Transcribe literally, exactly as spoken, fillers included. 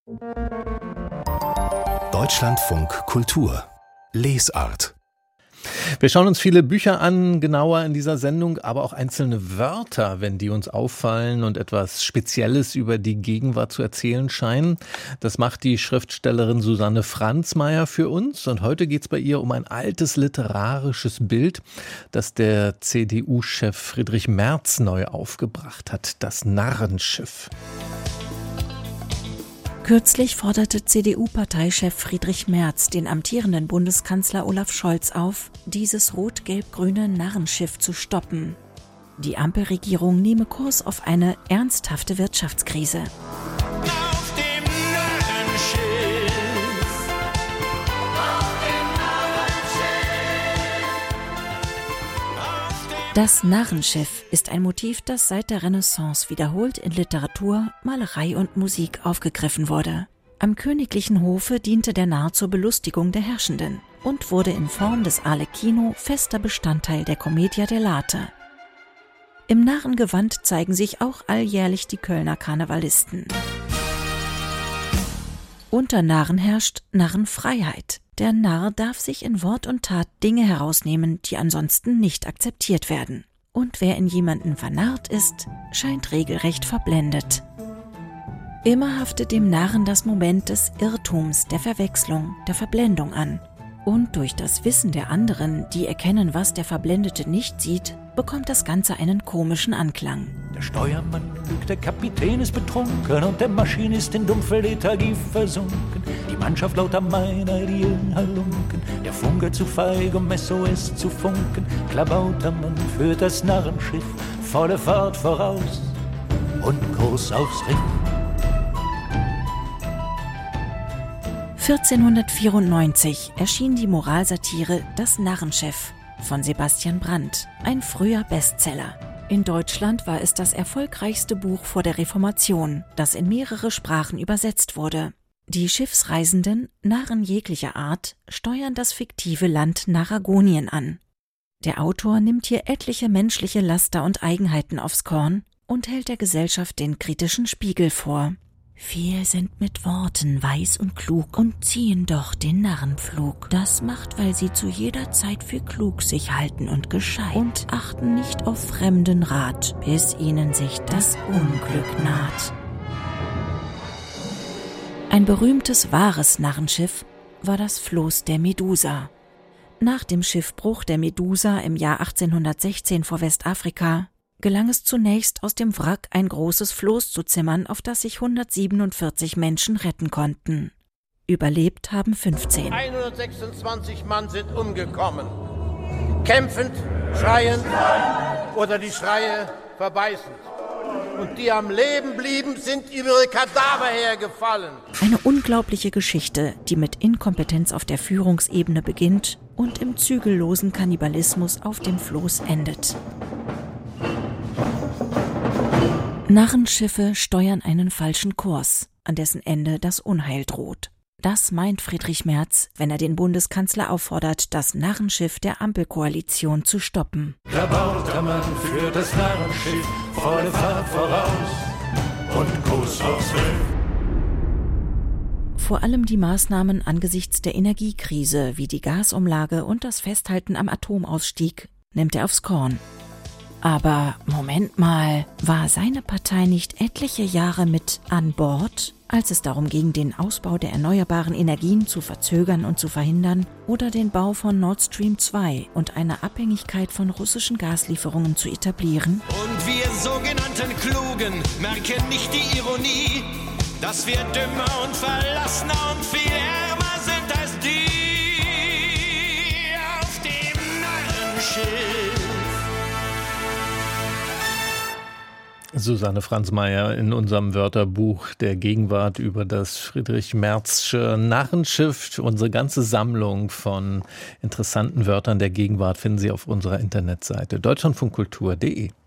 Deutschlandfunk Kultur Lesart. Wir schauen uns viele Bücher an, genauer in dieser Sendung, aber auch einzelne Wörter, wenn die uns auffallen und etwas Spezielles über die Gegenwart zu erzählen scheinen. Das macht die Schriftstellerin Susanne Franzmeier für uns. Und heute geht es bei ihr um ein altes literarisches Bild, das der C D U-Chef Friedrich Merz neu aufgebracht hat, das Narrenschiff. Kürzlich forderte C D U-Parteichef Friedrich Merz den amtierenden Bundeskanzler Olaf Scholz auf, dieses rot-gelb-grüne Narrenschiff zu stoppen. Die Ampelregierung nehme Kurs auf eine ernsthafte Wirtschaftskrise. Auf dem Narrenschiff. Auf dem Narrenschiff. Das Narrenschiff ist ein Motiv, das seit der Renaissance wiederholt in Literatur, Malerei und Musik aufgegriffen wurde. Am königlichen Hofe diente der Narr zur Belustigung der Herrschenden und wurde in Form des Arlecchino fester Bestandteil der Commedia dell'arte. Im Narrengewand zeigen sich auch alljährlich die Kölner Karnevalisten. Unter Narren herrscht Narrenfreiheit. Der Narr darf sich in Wort und Tat Dinge herausnehmen, die ansonsten nicht akzeptiert werden. Und wer in jemanden vernarrt ist, scheint regelrecht verblendet. Immer haftet dem Narren das Moment des Irrtums, der Verwechslung, der Verblendung an. Und durch das Wissen der anderen, die erkennen, was der Verblendete nicht sieht, bekommt das Ganze einen komischen Anklang. Der Steuermann lügt, der Kapitän ist betrunken und der Maschinist in dumpfe Lethargie versunken. Die Mannschaft lauter Meineidien halunken, der Funke zu feig, um S O S zu funken. Klabautermann führt das Narrenschiff volle Fahrt voraus und Kurs aufs Riff. vierzehnhundertvierundneunzig erschien die Moralsatire Das Narrenschiff von Sebastian Brandt, ein früher Bestseller. In Deutschland war es das erfolgreichste Buch vor der Reformation, das in mehrere Sprachen übersetzt wurde. Die Schiffsreisenden, Narren jeglicher Art, steuern das fiktive Land Narragonien an. Der Autor nimmt hier etliche menschliche Laster und Eigenheiten aufs Korn und hält der Gesellschaft den kritischen Spiegel vor. Wir sind mit Worten weis und klug und ziehen doch den Narrenpflug. Das macht, weil sie zu jeder Zeit für klug sich halten und gescheit und achten nicht auf fremden Rat, bis ihnen sich das Unglück naht. Ein berühmtes wahres Narrenschiff war das Floß der Medusa. Nach dem Schiffbruch der Medusa im Jahr achtzehnhundertsechzehn vor Westafrika gelang es zunächst, aus dem Wrack ein großes Floß zu zimmern, auf das sich hundertsiebenundvierzig Menschen retten konnten. Überlebt haben fünfzehn. hundertsechsundzwanzig Mann sind umgekommen. Kämpfend, schreiend oder die Schreie verbeißend. Und die am Leben blieben, sind über ihre Kadaver hergefallen. Eine unglaubliche Geschichte, die mit Inkompetenz auf der Führungsebene beginnt und im zügellosen Kannibalismus auf dem Floß endet. Narrenschiffe steuern einen falschen Kurs, an dessen Ende das Unheil droht. Das meint Friedrich Merz, wenn er den Bundeskanzler auffordert, das Narrenschiff der Ampelkoalition zu stoppen. Klabautermann führt das Narrenschiff volle Fahrt voraus und Kurs aufs Riff. Vor allem die Maßnahmen angesichts der Energiekrise wie die Gasumlage und das Festhalten am Atomausstieg nimmt er aufs Korn. Aber Moment mal, war seine Partei nicht etliche Jahre mit an Bord, als es darum ging, den Ausbau der erneuerbaren Energien zu verzögern und zu verhindern oder den Bau von Nord Stream zwei und eine Abhängigkeit von russischen Gaslieferungen zu etablieren? Und wir sogenannten Klugen merken nicht die Ironie, dass wir dümmer und verlassener und viel ärmer sind als die auf dem Narrenschiff. Susanne Franzmeier in unserem Wörterbuch der Gegenwart über das Friedrich-Merzsche Narrenschiff. Unsere ganze Sammlung von interessanten Wörtern der Gegenwart finden Sie auf unserer Internetseite deutschlandfunkkultur punkt de.